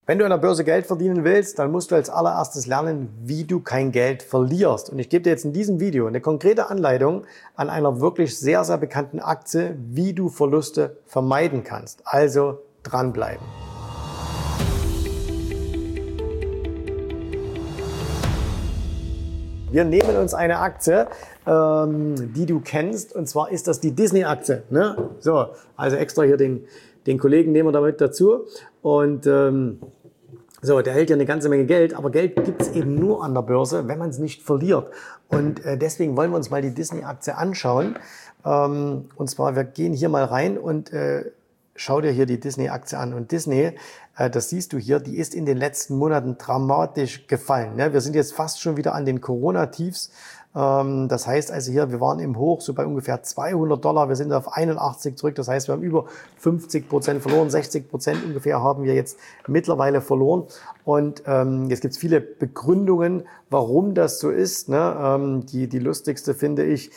Wenn du an der Börse Geld verdienen willst, dann musst du als allererstes lernen, wie du kein Geld verlierst. Und ich gebe dir jetzt in diesem Video eine konkrete Anleitung an einer wirklich sehr, sehr bekannten Aktie, wie du Verluste vermeiden kannst. Also dranbleiben. Wir nehmen uns eine Aktie, die du kennst, und zwar ist das die Disney-Aktie. Ne? So, also extra hier den Kollegen nehmen wir damit dazu. Und so, der hält ja eine ganze Menge Geld, aber Geld gibt es eben nur an der Börse, wenn man es nicht verliert. Und deswegen wollen wir uns mal die Disney-Aktie anschauen. Und zwar, wir gehen hier mal rein und schau dir hier die Disney-Aktie an. Und Disney, das siehst du hier, die ist in den letzten Monaten dramatisch gefallen. Ne? Wir sind jetzt fast schon wieder an den Corona-Tiefs. Das heißt also hier, wir waren im Hoch so bei ungefähr $200. Wir sind auf 81 zurück. Das heißt, wir haben über 50% verloren. 60% ungefähr haben wir jetzt mittlerweile verloren. Und jetzt gibt es viele Begründungen, warum das so ist. Ne? Die lustigste finde ich,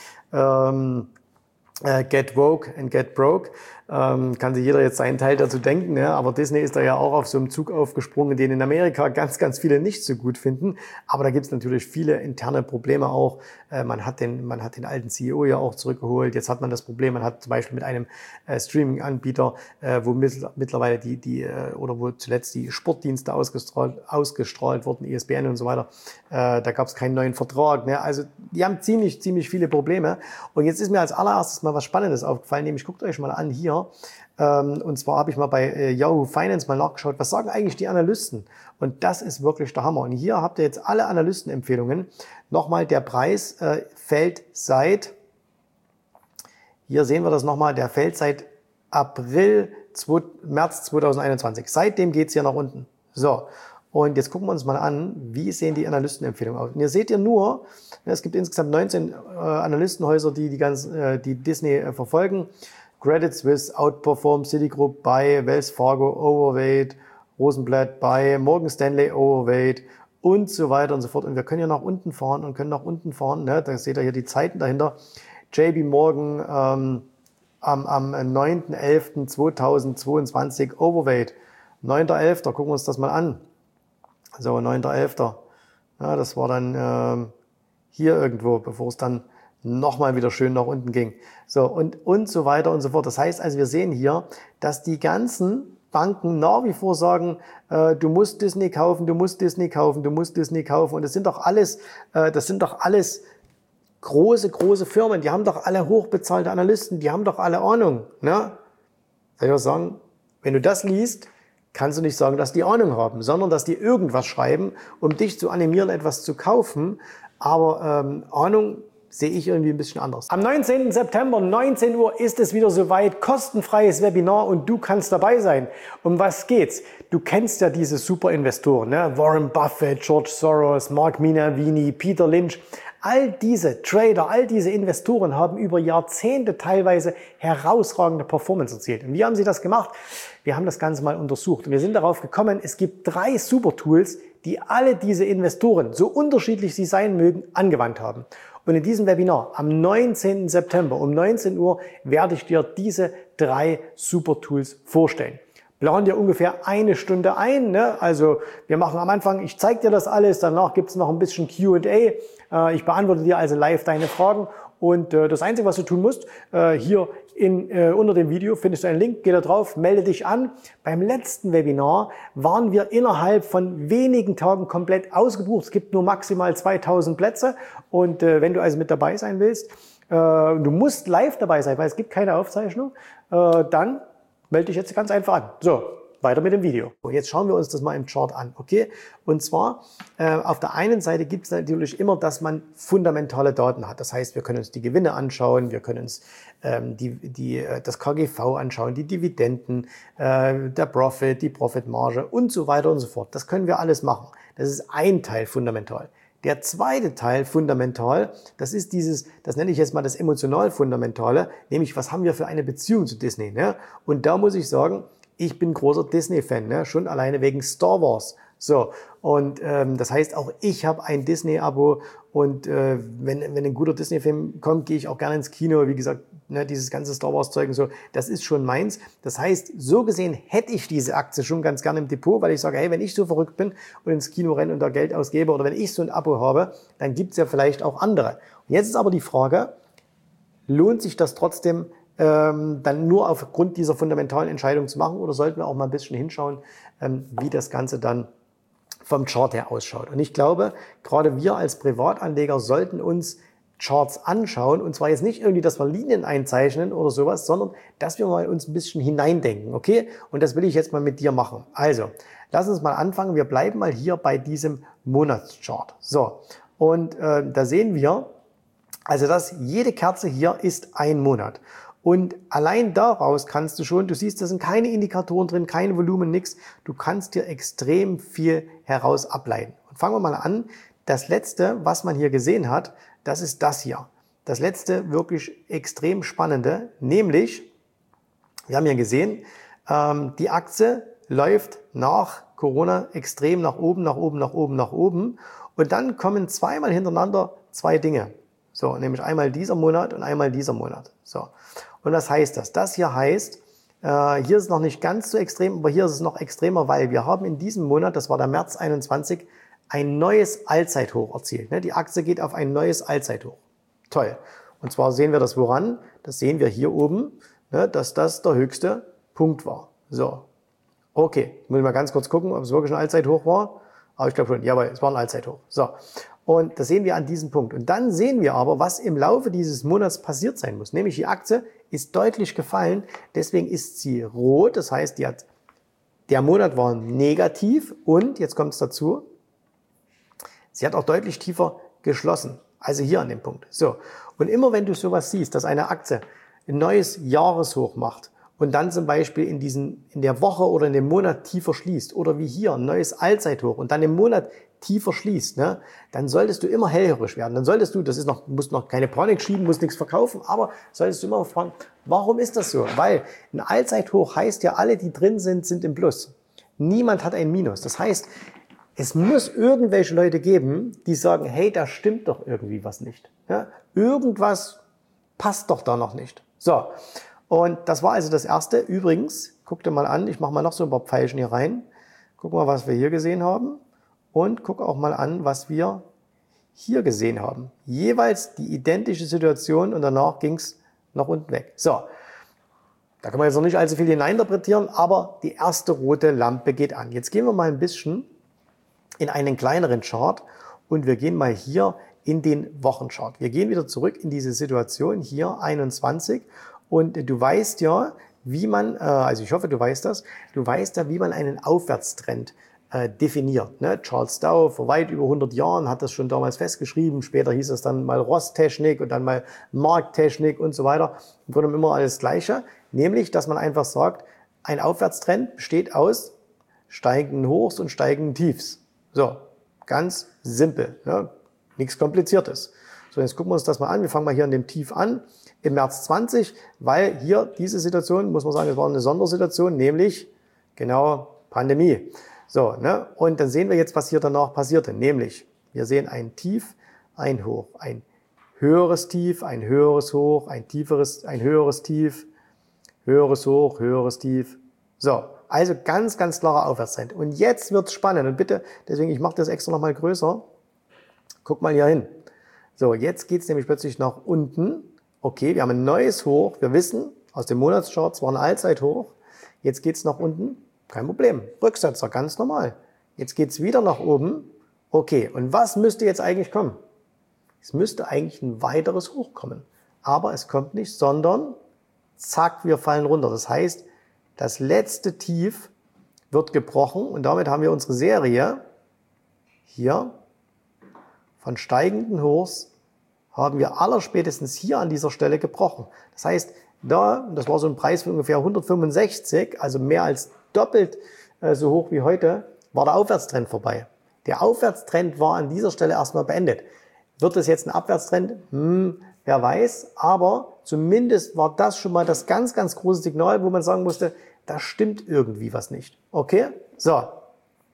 get woke and get broke. Kann sich jeder jetzt seinen Teil dazu denken, ne? Aber Disney ist da ja auch auf so einem Zug aufgesprungen, den in Amerika ganz, ganz viele nicht so gut finden. Aber da gibt es natürlich viele interne Probleme auch. Man hat den alten CEO ja auch zurückgeholt. Jetzt hat man das Problem, man hat zum Beispiel mit einem Streaming-Anbieter, wo mittlerweile oder wo zuletzt die Sportdienste ausgestrahlt wurden, ESPN und so weiter. Da gab es keinen neuen Vertrag. Ne? Also die haben ziemlich viele Probleme. Und jetzt ist mir als allererstes mal was Spannendes aufgefallen, nämlich guckt euch mal an hier. Und zwar habe ich mal bei Yahoo Finance mal nachgeschaut, was sagen eigentlich die Analysten? Und das ist wirklich der Hammer. Und hier habt ihr jetzt alle Analystenempfehlungen. Nochmal, der Preis fällt hier sehen wir das nochmal, der fällt seit März 2021. Seitdem geht's hier nach unten. So, und jetzt gucken wir uns mal an, wie sehen die Analystenempfehlungen aus. Und hier seht ihr nur, es gibt insgesamt 19 Analystenhäuser, die Disney verfolgen. Credit Suisse, Outperform, Citigroup, Buy, Wells Fargo, Overweight, Rosenblatt, Buy, Morgan Stanley, Overweight und so weiter und so fort. Und wir können ja nach unten fahren und können nach unten fahren. Ne? Da seht ihr hier die Zeiten dahinter. JP Morgan am 9.11.2022, Overweight. 9.11., gucken wir uns das mal an. So, 9.11. Ja, das war dann hier irgendwo, bevor es dann nochmal wieder schön nach unten ging. So, und so weiter und so fort. Das heißt also, wir sehen hier, dass die ganzen Banken nach wie vor sagen, du musst Disney kaufen, du musst Disney kaufen, du musst Disney kaufen. Und das sind doch alles große Firmen, die haben doch alle hochbezahlte Analysten, die haben doch alle Ahnung. Ne? Soll ich was sagen? Wenn du das liest, kannst du nicht sagen, dass die Ahnung haben, sondern dass die irgendwas schreiben, um dich zu animieren, etwas zu kaufen. Aber Ahnung sehe ich irgendwie ein bisschen anders. Am 19. September, 19 Uhr, ist es wieder soweit. Kostenfreies Webinar und du kannst dabei sein. Um was geht's? Du kennst ja diese Superinvestoren, ne? Warren Buffett, George Soros, Mark Minervini, Peter Lynch. All diese Trader, all diese Investoren haben über Jahrzehnte teilweise herausragende Performance erzielt. Und wie haben sie das gemacht? Wir haben das Ganze mal untersucht und wir sind darauf gekommen, es gibt 3 Supertools, die alle diese Investoren, so unterschiedlich sie sein mögen, angewandt haben. Und in diesem Webinar am 19. September um 19 Uhr werde ich dir diese 3 Supertools vorstellen. Plan dir ungefähr 1 Stunde ein. Ne? Also wir machen am Anfang, ich zeige dir das alles, danach gibt es noch ein bisschen Q&A. Ich beantworte dir also live deine Fragen. Und das Einzige, was du tun musst, hier unter dem Video findest du einen Link, geh da drauf, melde dich an. Beim letzten Webinar waren wir innerhalb von wenigen Tagen komplett ausgebucht. Es gibt nur maximal 2000 Plätze. Und wenn du also mit dabei sein willst, du musst live dabei sein, weil es gibt keine Aufzeichnung, dann melde dich jetzt ganz einfach an. So, weiter mit dem Video. Und jetzt schauen wir uns das mal im Chart an, okay? Und zwar, auf der einen Seite gibt es natürlich immer, dass man fundamentale Daten hat. Das heißt, wir können uns die Gewinne anschauen, wir können uns das KGV anschauen, die Dividenden, der Profit, die Profitmarge und so weiter und so fort. Das können wir alles machen. Das ist ein Teil fundamental. Der zweite Teil fundamental, das ist das nenne ich jetzt mal das emotional Fundamentale, nämlich was haben wir für eine Beziehung zu Disney. Ne? Und da muss ich sagen, ich bin großer Disney-Fan, ne? Schon alleine wegen Star Wars. So, und das heißt, auch ich habe ein Disney-Abo und wenn ein guter Disney-Film kommt, gehe ich auch gerne ins Kino. Wie gesagt, ne, dieses ganze Star Wars-Zeug und so, das ist schon meins. Das heißt, so gesehen hätte ich diese Aktie schon ganz gerne im Depot, weil ich sage, hey, wenn ich so verrückt bin und ins Kino renne und da Geld ausgebe oder wenn ich so ein Abo habe, dann gibt's ja vielleicht auch andere. Und jetzt ist aber die Frage, lohnt sich das trotzdem, dann nur aufgrund dieser fundamentalen Entscheidung zu machen oder sollten wir auch mal ein bisschen hinschauen, wie das Ganze dann vom Chart her ausschaut. Und ich glaube, gerade wir als Privatanleger sollten uns Charts anschauen und zwar jetzt nicht irgendwie, dass wir Linien einzeichnen oder sowas, sondern dass wir mal uns ein bisschen hineindenken, okay? Und das will ich jetzt mal mit dir machen. Also, lass uns mal anfangen. Wir bleiben mal hier bei diesem Monatschart. So, und da sehen wir, also jede Kerze hier ist ein Monat. Und allein daraus kannst du schon, du siehst, da sind keine Indikatoren drin, kein Volumen, nichts. Du kannst dir extrem viel heraus ableiten. Und fangen wir mal an. Das letzte, was man hier gesehen hat, das ist das hier. Das letzte wirklich extrem spannende, nämlich, wir haben ja gesehen, die Aktie läuft nach Corona extrem nach oben, nach oben, nach oben, nach oben. Und dann kommen zweimal hintereinander zwei Dinge. So, nämlich einmal dieser Monat und einmal dieser Monat. So. Und was heißt das? Das hier heißt, hier ist es noch nicht ganz so extrem, aber hier ist es noch extremer, weil wir haben in diesem Monat, das war der März 21, ein neues Allzeithoch erzielt. Die Aktie geht auf ein neues Allzeithoch. Toll. Und zwar sehen wir das woran? Das sehen wir hier oben, dass das der höchste Punkt war. So. Okay, muss ich mal ganz kurz gucken, ob es wirklich ein Allzeithoch war. Aber ich glaube schon, jawohl, es war ein Allzeithoch. So. Und das sehen wir an diesem Punkt. Und dann sehen wir aber, was im Laufe dieses Monats passiert sein muss. Nämlich die Aktie ist deutlich gefallen, deswegen ist sie rot. Das heißt, der Monat war negativ und, jetzt kommt es dazu, sie hat auch deutlich tiefer geschlossen. Also hier an dem Punkt. So. Und immer wenn du sowas siehst, dass eine Aktie ein neues Jahreshoch macht und dann zum Beispiel in der Woche oder in dem Monat tiefer schließt oder wie hier ein neues Allzeithoch und dann im Monat tiefer schließt, dann solltest du immer hellhörig werden. Dann solltest du, musst noch keine Panik schieben, musst nichts verkaufen, aber solltest du immer fragen, warum ist das so? Weil ein Allzeithoch heißt ja, alle, die drin sind, sind im Plus. Niemand hat ein Minus. Das heißt, es muss irgendwelche Leute geben, die sagen, hey, da stimmt doch irgendwie was nicht. Ja? Irgendwas passt doch da noch nicht. So, und das war also das Erste. Übrigens, guck dir mal an, ich mache mal noch so ein paar Pfeilchen hier rein. Guck mal, was wir hier gesehen haben. Und guck auch mal an, was wir hier gesehen haben. Jeweils die identische Situation und danach ging es nach unten weg. So, da kann man jetzt noch nicht allzu viel hineininterpretieren, aber die erste rote Lampe geht an. Jetzt gehen wir mal ein bisschen in einen kleineren Chart und wir gehen mal hier in den Wochenchart. Wir gehen wieder zurück in diese Situation hier 21 und du weißt ja, wie man, also ich hoffe, du weißt das, du weißt ja, wie man einen Aufwärtstrend definiert. Charles Dow vor weit über 100 Jahren hat das schon damals festgeschrieben. Später hieß es dann mal Ross-Technik und dann mal Markttechnik und so weiter. Im Grunde immer alles Gleiche. Nämlich, dass man einfach sagt, ein Aufwärtstrend besteht aus steigenden Hochs und steigenden Tiefs. So, ganz simpel. Nichts Kompliziertes. So, jetzt gucken wir uns das mal an. Wir fangen mal hier an dem Tief an, im März 20, weil hier diese Situation, muss man sagen, es war eine Sondersituation, nämlich genau Pandemie. So, und dann sehen wir jetzt, was hier danach passierte. Nämlich, wir sehen ein Tief, ein Hoch, ein höheres Tief, ein höheres Hoch, ein höheres Tief, höheres Hoch, höheres Tief. So, also ganz, ganz klarer Aufwärtstrend. Und jetzt wird's spannend. Und bitte, deswegen, ich mache das extra nochmal größer. Guck mal hier hin. So, jetzt geht's nämlich plötzlich nach unten. Okay, wir haben ein neues Hoch. Wir wissen, aus dem Monatschart, es war ein Allzeithoch. Jetzt geht's nach unten. Kein Problem. Rücksetzer, ganz normal. Jetzt geht's wieder nach oben. Okay, und was müsste jetzt eigentlich kommen? Es müsste eigentlich ein weiteres Hoch kommen. Aber es kommt nicht, sondern zack, wir fallen runter. Das heißt, das letzte Tief wird gebrochen und damit haben wir unsere Serie hier von steigenden Hochs haben wir allerspätestens hier an dieser Stelle gebrochen. Das heißt, das war so ein Preis von ungefähr 165, also mehr als doppelt so hoch wie heute, war der Aufwärtstrend vorbei. Der Aufwärtstrend war an dieser Stelle erstmal beendet. Wird es jetzt ein Abwärtstrend? Wer weiß, aber zumindest war das schon mal das ganz, ganz große Signal, wo man sagen musste, da stimmt irgendwie was nicht. Okay? So, jetzt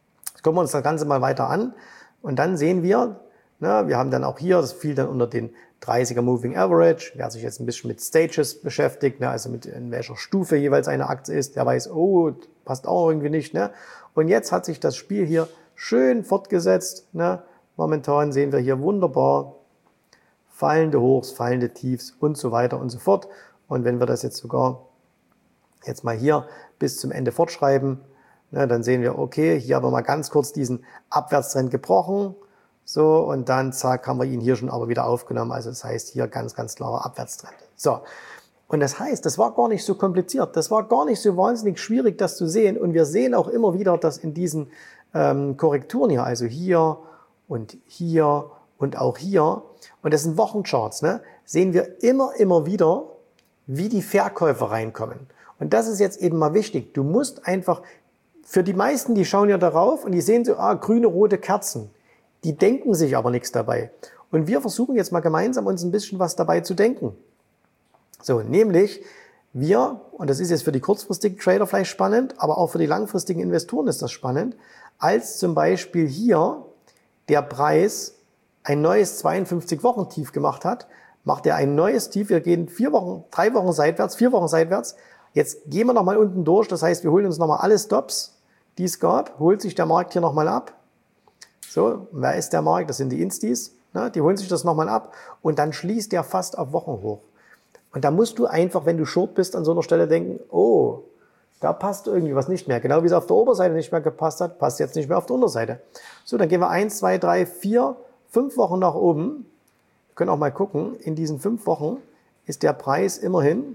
Gucken wir uns das Ganze mal weiter an und dann sehen wir, wir haben dann auch hier, das fiel dann unter den 30er Moving Average. Wer sich jetzt ein bisschen mit Stages beschäftigt, also mit in welcher Stufe jeweils eine Aktie ist, der weiß, oh, passt auch irgendwie nicht. Und jetzt hat sich das Spiel hier schön fortgesetzt. Momentan sehen wir hier wunderbar fallende Hochs, fallende Tiefs und so weiter und so fort. Und wenn wir das jetzt sogar jetzt mal hier bis zum Ende fortschreiben, dann sehen wir, okay, hier haben wir mal ganz kurz diesen Abwärtstrend gebrochen. So, und dann, zack, haben wir ihn hier schon aber wieder aufgenommen. Also das heißt, hier ganz, ganz klarer Abwärtstrend. So, und das heißt, das war gar nicht so kompliziert. Das war gar nicht so wahnsinnig schwierig, das zu sehen. Und wir sehen auch immer wieder, dass in diesen Korrekturen hier, also hier und auch hier, und das sind Wochencharts, sehen wir immer wieder, wie die Verkäufer reinkommen. Und das ist jetzt eben mal wichtig. Du musst einfach, für die meisten, die schauen ja darauf und die sehen so, grüne, rote Kerzen. Die denken sich aber nichts dabei. Und wir versuchen jetzt mal gemeinsam uns ein bisschen was dabei zu denken. So, nämlich wir, und das ist jetzt für die kurzfristigen Trader vielleicht spannend, aber auch für die langfristigen Investoren ist das spannend, als zum Beispiel hier der Preis ein neues 52-Wochen-Tief gemacht hat, macht er ein neues Tief. Wir gehen 4 Wochen, 3 Wochen seitwärts, 4 Wochen seitwärts. Jetzt gehen wir nochmal unten durch. Das heißt, wir holen uns nochmal alle Stops, die es gab. Holt sich der Markt hier nochmal ab. So, wer ist der Markt? Das sind die Instis. Die holen sich das nochmal ab. Und dann schließt der fast auf Wochenhoch. Und da musst du einfach, wenn du short bist, an so einer Stelle denken, oh, da passt irgendwie was nicht mehr. Genau wie es auf der Oberseite nicht mehr gepasst hat, passt jetzt nicht mehr auf der Unterseite. So, dann gehen wir 1, 2, 3, 4, 5 Wochen nach oben. Wir können auch mal gucken, in diesen 5 Wochen ist der Preis immerhin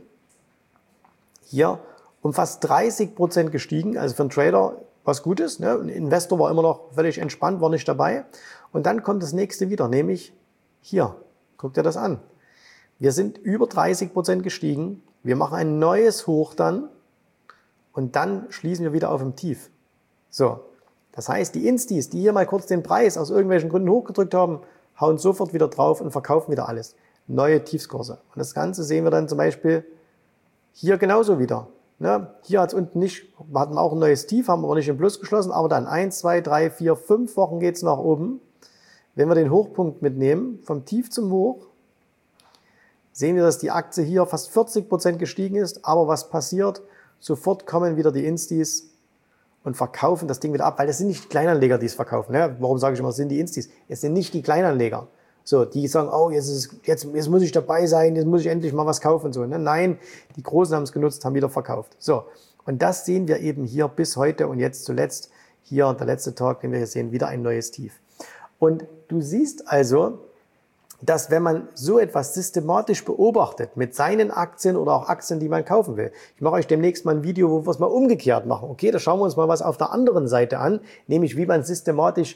hier um fast 30% gestiegen. Also für einen Trader was Gutes. Ein Investor war immer noch völlig entspannt, war nicht dabei. Und dann kommt das nächste wieder, nämlich hier. Guckt dir das an. Wir sind über 30% gestiegen. Wir machen ein neues Hoch dann. Und dann schließen wir wieder auf dem Tief. So, das heißt, die Instis, die hier mal kurz den Preis aus irgendwelchen Gründen hochgedrückt haben, hauen sofort wieder drauf und verkaufen wieder alles. Neue Tiefskurse. Und das Ganze sehen wir dann zum Beispiel hier genauso wieder. Hier hat es unten nicht, wir hatten auch ein neues Tief, haben aber nicht im Plus geschlossen, aber dann 1, 2, 3, 4, 5 Wochen geht es nach oben. Wenn wir den Hochpunkt mitnehmen, vom Tief zum Hoch, sehen wir, dass die Aktie hier fast 40% gestiegen ist. Aber was passiert? Sofort kommen wieder die Instis und verkaufen das Ding wieder ab, weil das sind nicht die Kleinanleger, die es verkaufen. Warum sage ich immer, es sind die Instis? Es sind nicht die Kleinanleger. So, die sagen, oh, jetzt muss ich dabei sein, jetzt muss ich endlich mal was kaufen. So, Nein, die Großen haben es genutzt, haben wieder verkauft. So, und das sehen wir eben hier bis heute und jetzt zuletzt hier, der letzte Tag, den wir hier sehen, wieder ein neues Tief. Und du siehst also, dass wenn man so etwas systematisch beobachtet mit seinen Aktien oder auch Aktien, die man kaufen will. Ich mache euch demnächst mal ein Video, wo wir es mal umgekehrt machen. Okay, da schauen wir uns mal was auf der anderen Seite an, nämlich wie man systematisch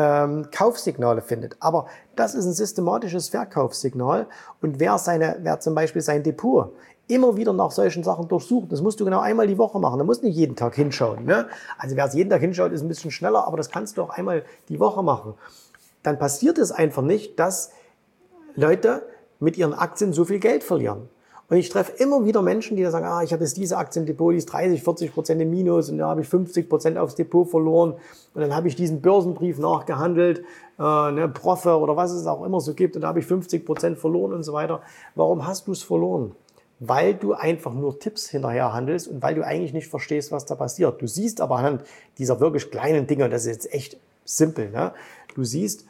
Kaufsignale findet. Aber das ist ein systematisches Verkaufssignal und wer zum Beispiel sein Depot immer wieder nach solchen Sachen durchsucht, das musst du genau einmal die Woche machen. Da musst du nicht jeden Tag hinschauen. Also wer es jeden Tag hinschaut, ist ein bisschen schneller, aber das kannst du auch einmal die Woche machen. Dann passiert es einfach nicht, dass Leute mit ihren Aktien so viel Geld verlieren. Und ich treffe immer wieder Menschen, die da sagen, ich habe jetzt diese Aktie im Depot, die ist 30-40% im Minus und da habe ich 50% aufs Depot verloren und dann habe ich diesen Börsenbrief nachgehandelt, Profe oder was es auch immer so gibt und da habe ich 50% verloren und so weiter. Warum hast du es verloren? Weil du einfach nur Tipps hinterher handelst und weil du eigentlich nicht verstehst, was da passiert. Du siehst aber anhand dieser wirklich kleinen Dinge, und das ist jetzt echt simpel, du siehst,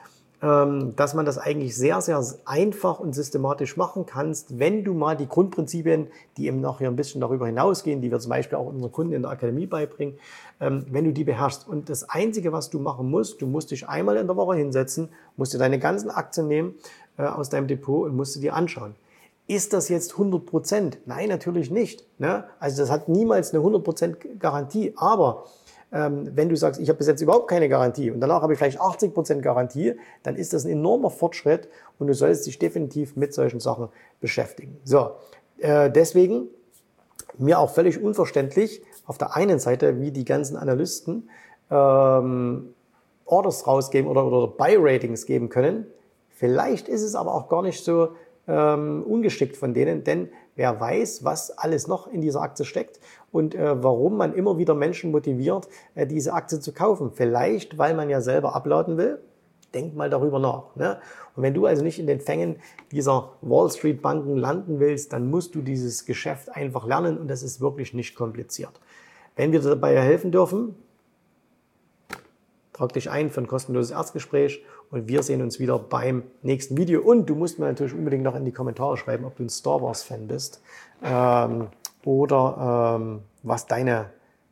dass man das eigentlich sehr, sehr einfach und systematisch machen kannst, wenn du mal die Grundprinzipien, die eben noch hier ein bisschen darüber hinausgehen, die wir zum Beispiel auch unseren Kunden in der Akademie beibringen, wenn du die beherrschst. Und das Einzige, was du machen musst, du musst dich einmal in der Woche hinsetzen, musst dir deine ganzen Aktien nehmen aus deinem Depot und musst du dir anschauen. Ist das jetzt 100%? Nein, natürlich nicht. Also das hat niemals eine 100% Garantie, aber wenn du sagst, ich habe bis jetzt überhaupt keine Garantie und danach habe ich vielleicht 80% Garantie, dann ist das ein enormer Fortschritt und du solltest dich definitiv mit solchen Sachen beschäftigen. So, deswegen mir auch völlig unverständlich auf der einen Seite, wie die ganzen Analysten Orders rausgeben oder Buy-Ratings geben können. Vielleicht ist es aber auch gar nicht so ungeschickt von denen, denn wer weiß, was alles noch in dieser Aktie steckt. und warum man immer wieder Menschen motiviert, diese Aktie zu kaufen. Vielleicht, weil man ja selber abladen will. Denk mal darüber nach. Ne? Und wenn du also nicht in den Fängen dieser Wall Street Banken landen willst, dann musst du dieses Geschäft einfach lernen und das ist wirklich nicht kompliziert. Wenn wir dir dabei helfen dürfen, trag dich ein für ein kostenloses Erstgespräch und wir sehen uns wieder beim nächsten Video. Und du musst mir natürlich unbedingt noch in die Kommentare schreiben, ob du ein Star Wars Fan bist oder was dein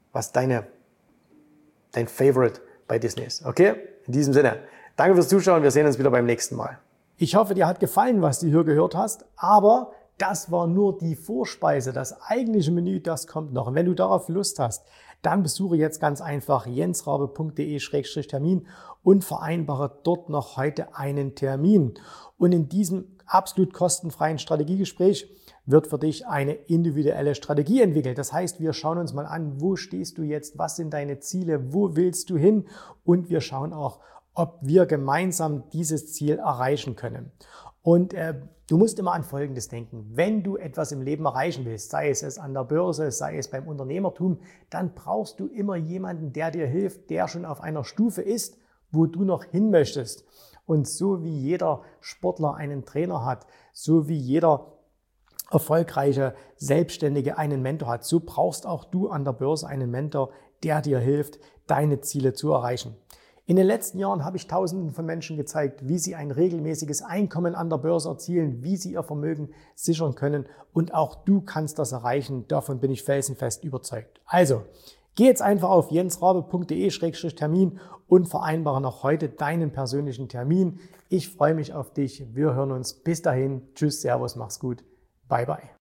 Favorite bei Disney ist. Okay? In diesem Sinne, danke fürs Zuschauen. Wir sehen uns wieder beim nächsten Mal. Ich hoffe, dir hat gefallen, was du hier gehört hast, aber das war nur die Vorspeise. Das eigentliche Menü, das kommt noch. Und wenn du darauf Lust hast, dann besuche jetzt ganz einfach jensrabe.de/termin und vereinbare dort noch heute einen Termin. Und in diesem absolut kostenfreien Strategiegespräch wird für dich eine individuelle Strategie entwickelt. Das heißt, wir schauen uns mal an, wo stehst du jetzt, was sind deine Ziele, wo willst du hin und wir schauen auch, ob wir gemeinsam dieses Ziel erreichen können. Und du musst immer an Folgendes denken. Wenn du etwas im Leben erreichen willst, sei es an der Börse, sei es beim Unternehmertum, dann brauchst du immer jemanden, der dir hilft, der schon auf einer Stufe ist, wo du noch hin möchtest. Und so wie jeder Sportler einen Trainer hat, so wie jeder erfolgreiche Selbstständige einen Mentor hat, so brauchst auch du an der Börse einen Mentor, der dir hilft, deine Ziele zu erreichen. In den letzten Jahren habe ich Tausenden von Menschen gezeigt, wie sie ein regelmäßiges Einkommen an der Börse erzielen, wie sie ihr Vermögen sichern können und auch du kannst das erreichen. Davon bin ich felsenfest überzeugt. Also, geh jetzt einfach auf jensrabe.de/termin und vereinbare noch heute deinen persönlichen Termin. Ich freue mich auf dich. Wir hören uns. Bis dahin. Tschüss, Servus, mach's gut. Bye, bye.